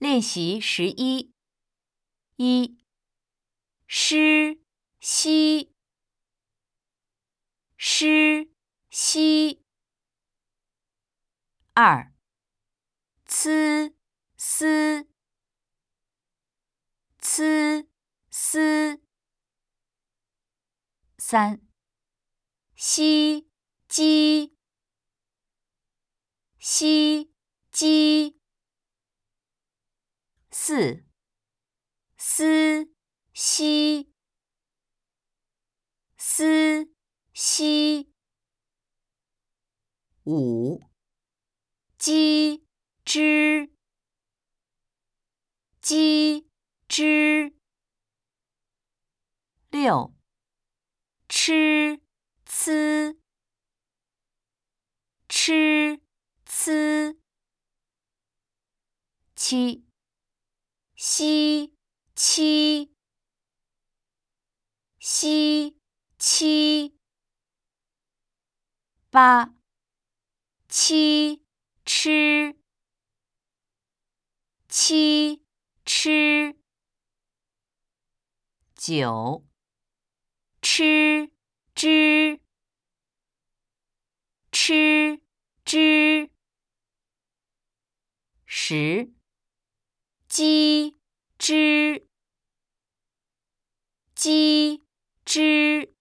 练习11。1. 湿吸湿吸。2. 呲丝呲丝。3. 吸鸡吸鸡。4. 丝吸丝吸。5. 鸡汁鸡汁。6. 吃呲吃呲。7. 吸七吸七。8. 七吃七吃。9. 吃汁吃汁。10. 鸡汁鸡汁。